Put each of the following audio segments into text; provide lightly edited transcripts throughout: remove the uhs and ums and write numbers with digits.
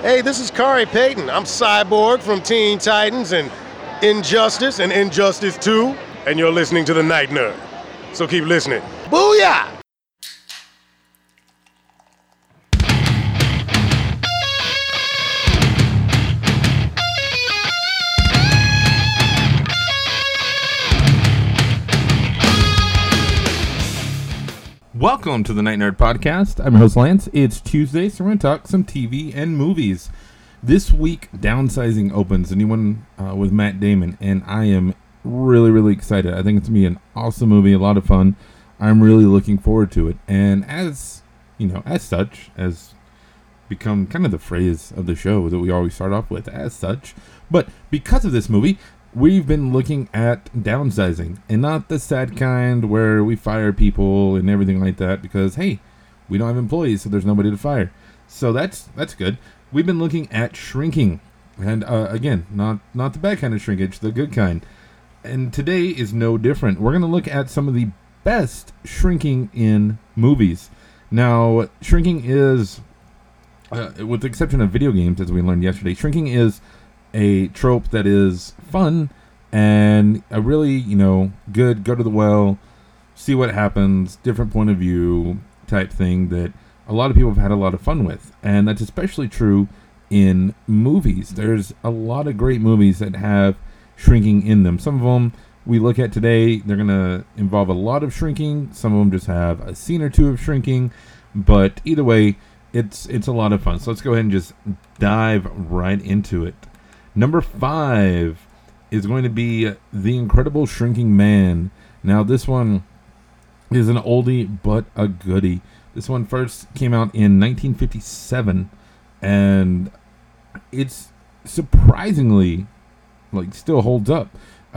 Hey, this is Kari Payton. I'm Cyborg from Teen Titans and Injustice and Injustice 2, and you're listening to The Night Nerd. So keep listening. Booyah! Welcome to the Night Nerd Podcast. I'm your host, Lance. It's Tuesday, so we're going to talk some TV and movies. This week, Downsizing opens, a new one with Matt Damon, and I am really excited. I think it's going to be an awesome movie, a lot of fun. I'm really looking forward to it. And as such, as become kind of the phrase of the show that we always start off with, as such. But because of this movie, we've been looking at downsizing, and not the sad kind where we fire people and everything like that because, hey, we don't have employees, so there's nobody to fire. So that's good. We've been looking at shrinking, and again, not the bad kind of shrinkage, the good kind. And today is no different. We're going to look at some of the best shrinking in movies. Now, shrinking is, with the exception of video games, as we learned yesterday, shrinking is a trope that is fun and a really, good, go to the well, see what happens, different point of view type thing that a lot of people have had a lot of fun with. And that's especially true in movies. There's a lot of great movies that have shrinking in them. Some of them we look at today, they're going to involve a lot of shrinking. Some of them just have a scene or two of shrinking. But either way, it's a lot of fun. So let's go ahead and just dive right into it. Number 5 is going to be The Incredible Shrinking Man. Now, this one is an oldie but a goodie. This one first came out in 1957, and it's surprisingly, still holds up.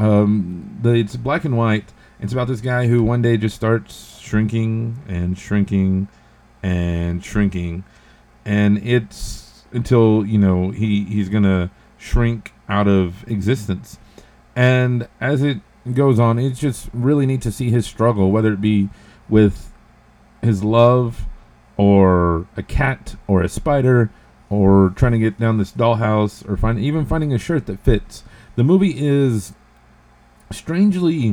It's black and white. It's about this guy who one day just starts shrinking and shrinking and shrinking, and it's until, he's going to shrink out of existence. And as it goes on, it's just really neat to see his struggle, whether it be with his love or a cat or a spider or trying to get down this dollhouse or finding a shirt that fits. The movie is strangely,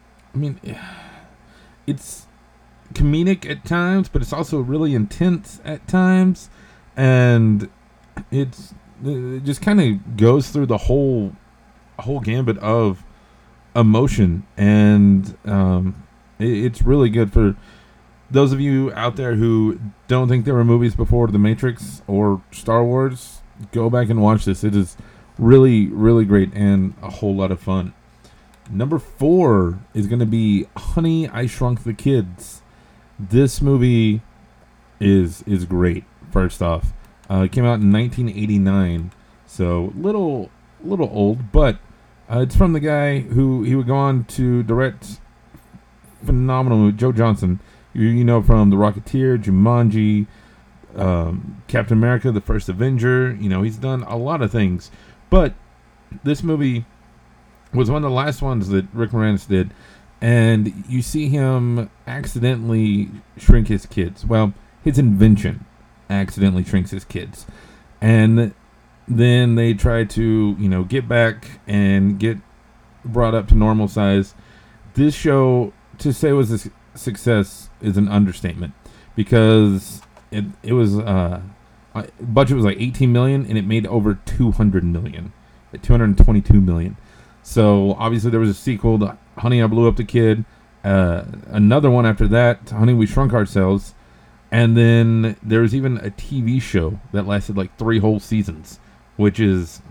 it's comedic at times, but it's also really intense at times, and it just kind of goes through the whole gambit of emotion, and it's really good for those of you out there who don't think there were movies before The Matrix or Star Wars. Go back and watch this. It is really great and a whole lot of fun. Number 4 is going to be Honey, I Shrunk the Kids. This movie is great. First off, it came out in 1989, so little old, but it's from the guy who he would go on to direct phenomenal movie, Joe Johnston. You know from The Rocketeer, Jumanji, Captain America, The First Avenger. He's done a lot of things, but this movie was one of the last ones that Rick Moranis did, and you see him accidentally shrink his kids. Well, his invention accidentally shrinks his kids, and then they try to get back and get brought up to normal size. This show, to say it was a success is an understatement, because it was budget was like $18 million and it made over $200 million at $222 million. So obviously there was a sequel to Honey, I Blew Up the Kid, another one after that, Honey, We Shrunk Ourselves. And then there's even a TV show that lasted 3 whole seasons, which is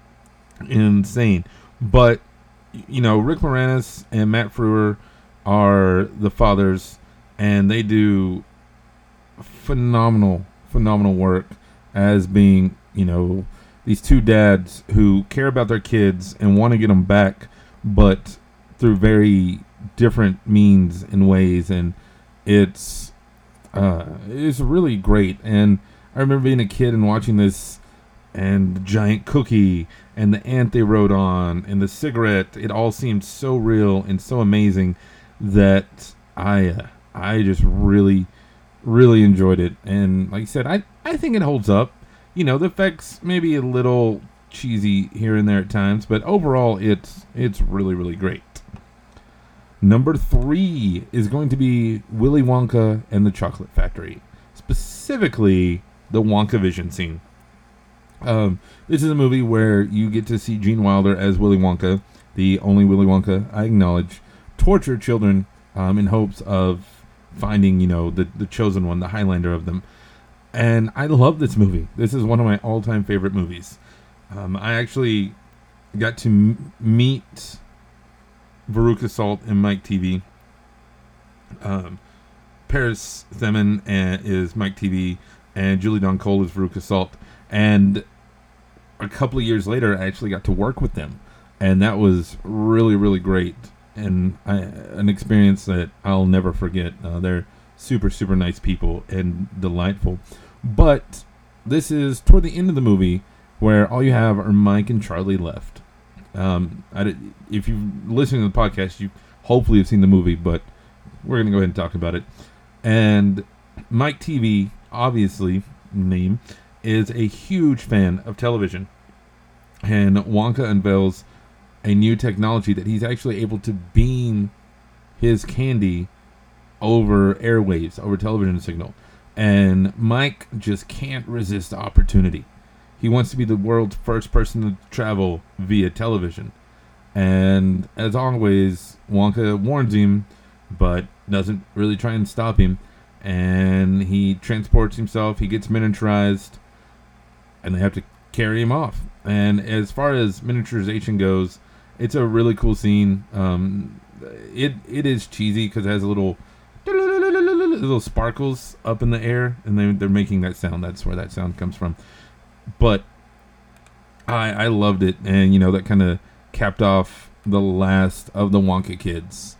insane. But, Rick Moranis and Matt Frewer are the fathers, and they do phenomenal work as being, these two dads who care about their kids and want to get them back, but through very different means and ways. And it's really great. And I remember being a kid and watching this, and the giant cookie and the ant they rode on and the cigarette, it all seemed so real and so amazing that I just really enjoyed it. And like I said, I think it holds up. the effects maybe a little cheesy here and there at times, but overall it's really, really great. Number 3 is going to be Willy Wonka and the Chocolate Factory, specifically the WonkaVision scene. This is a movie where you get to see Gene Wilder as Willy Wonka, the only Willy Wonka, I acknowledge, torture children in hopes of finding, the chosen one, the Highlander of them. And I love this movie. This is one of my all-time favorite movies. I actually got to meet Veruca Salt and Mike Teavee. Paris Themin is Mike Teavee, and Julie Dawn Cole is Veruca Salt. And a couple of years later, I actually got to work with them. And that was really, really great. And an experience that I'll never forget. They're super, super nice people and delightful. But this is toward the end of the movie where all you have are Mike and Charlie left. If you've listened to the podcast, you hopefully have seen the movie, but we're going to go ahead and talk about it. And Mike Teavee, obviously, name, is a huge fan of television. And Wonka unveils a new technology that he's actually able to beam his candy over airwaves, over television signal. And Mike just can't resist the opportunity. He wants to be the world's first person to travel via television. And as always, Wonka warns him, but doesn't really try and stop him. And he transports himself, he gets miniaturized, and they have to carry him off. And as far as miniaturization goes, it's a really cool scene. It is cheesy because it has a little sparkles up in the air, and they're making that sound. That's where that sound comes from. But I loved it, and that kind of capped off the last of the Wonka kids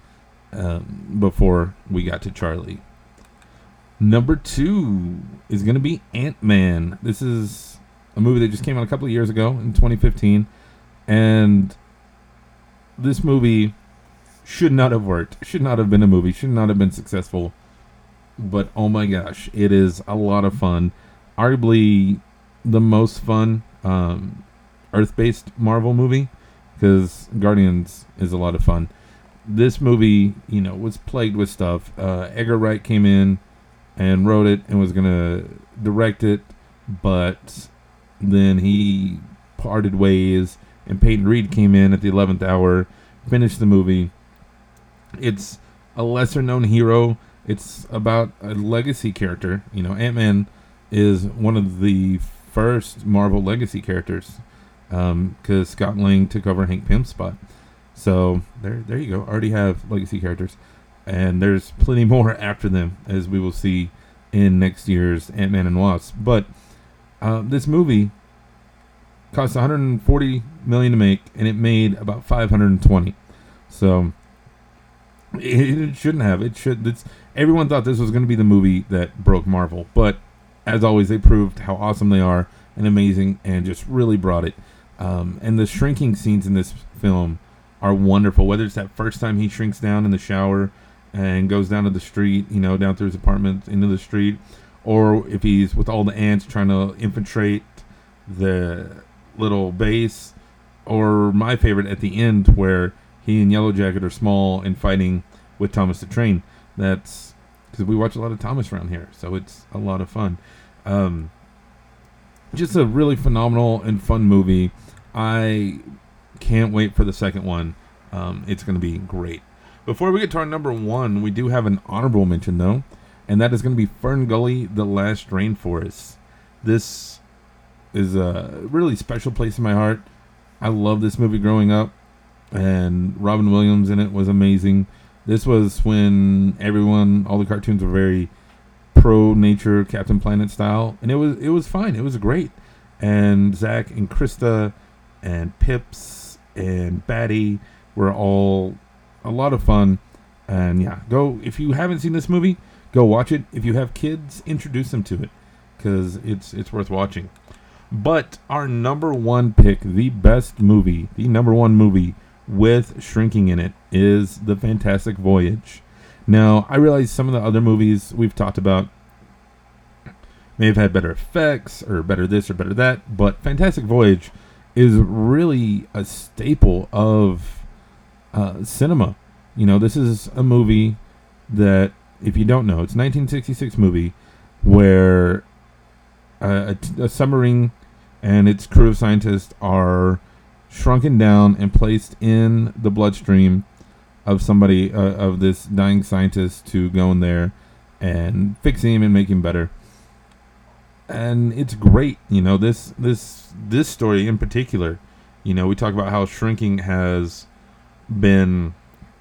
before we got to Charlie. Number 2 is going to be Ant-Man. This is a movie that just came out a couple of years ago in 2015, and this movie should not have worked, should not have been a movie, should not have been successful, but oh my gosh, it is a lot of fun. Arguably the most fun Earth-based Marvel movie, because Guardians is a lot of fun. This movie, was plagued with stuff. Edgar Wright came in and wrote it and was going to direct it, but then he parted ways, and Peyton Reed came in at the 11th hour, finished the movie. It's a lesser-known hero. It's about a legacy character. Ant-Man is one of the first Marvel legacy characters, because Scott Lang took over Hank Pym's spot. So there you go. Already have legacy characters, and there's plenty more after them, as we will see in next year's Ant-Man and Wasp. But this movie cost $140 million to make, and it made about $520. So it shouldn't have. Everyone thought this was going to be the movie that broke Marvel, but as always, they proved how awesome they are and amazing, and just really brought it. And the shrinking scenes in this film are wonderful. Whether it's that first time he shrinks down in the shower and goes down to the street, down through his apartment into the street, or if he's with all the ants trying to infiltrate the little base, or my favorite at the end where he and Yellow Jacket are small and fighting with Thomas the Train. That's because we watch a lot of Thomas around here, so it's a lot of fun. Just a really phenomenal and fun movie. I can't wait for the second one. It's going to be great. Before we get to our number 1, we do have an honorable mention, though, and that is going to be Fern Gully, The Last Rainforest. This is a really special place in my heart. I love this movie growing up, and Robin Williams in it was amazing. This was when all the cartoons were very pro-nature, Captain Planet style, and it was fine. It was great. And Zach and Krista and Pips and Batty were all a lot of fun. And yeah, if you haven't seen this movie, go watch it. If you have kids, introduce them to it, because it's worth watching. But our number 1 pick, the number 1 movie with shrinking in it, is The Fantastic Voyage. Now, I realize some of the other movies we've talked about may have had better effects or better this or better that, but Fantastic Voyage is really a staple of cinema. You know, this is a movie that, if you don't know, it's a 1966 movie where a submarine and its crew of scientists are shrunken down and placed in the bloodstream of somebody, of this dying scientist, to go in there and fix him and make him better. And it's great. You know, this story in particular, you know, we talk about how shrinking has been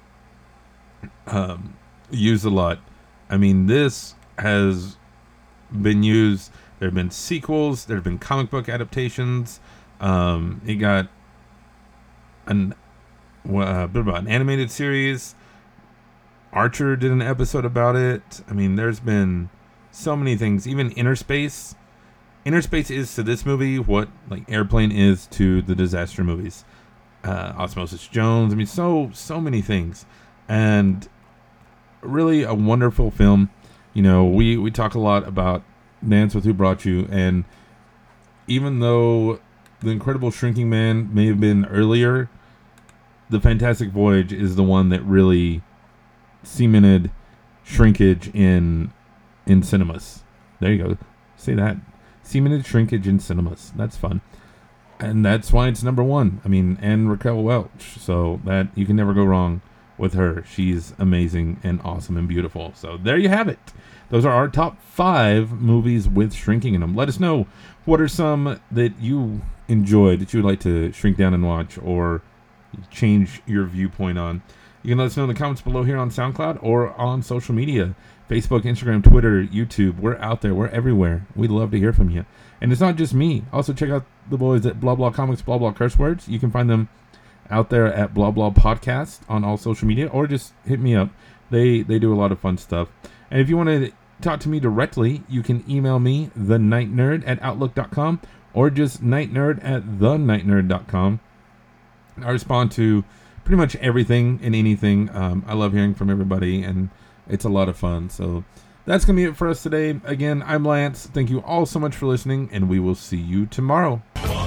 used a lot. I mean, this has been used. There have been sequels. There have been comic book adaptations. It got an animated series. Archer did an episode about it. I mean, there's been so many things. Even Inner Space. Inner Space is to this movie what like Airplane is to the disaster movies. Osmosis Jones. I mean, so many things. And really a wonderful film. You know, we talk a lot about Dance with Who Brought You, and even though The Incredible Shrinking Man may have been earlier, The Fantastic Voyage is the one that really cemented shrinkage in cinemas. There you go. Say that. Cemented shrinkage in cinemas. That's fun. And that's why it's number one. I mean, and Raquel Welch. So that you can never go wrong with her. She's amazing and awesome and beautiful. So there you have it. Those are our top 5 movies with shrinking in them. Let us know, what are some that you enjoyed that you would like to shrink down and watch or change your viewpoint on. You can let us know in the comments below here on SoundCloud or on social media. Facebook, Instagram, Twitter, YouTube. We're out there. We're everywhere. We'd love to hear from you. And it's not just me. Also check out the boys at Blah Blah Comics, Blah Blah Curse Words. You can find them out there at Blah Blah Podcast on all social media, or just hit me up. They do a lot of fun stuff. And if you want to talk to me directly, you can email me, thenightnerd@outlook.com, or just nightnerd@thenightnerd.com. I respond to pretty much everything and anything. I love hearing from everybody, and it's a lot of fun. So that's going to be it for us today. Again, I'm Lance. Thank you all so much for listening, and we will see you tomorrow.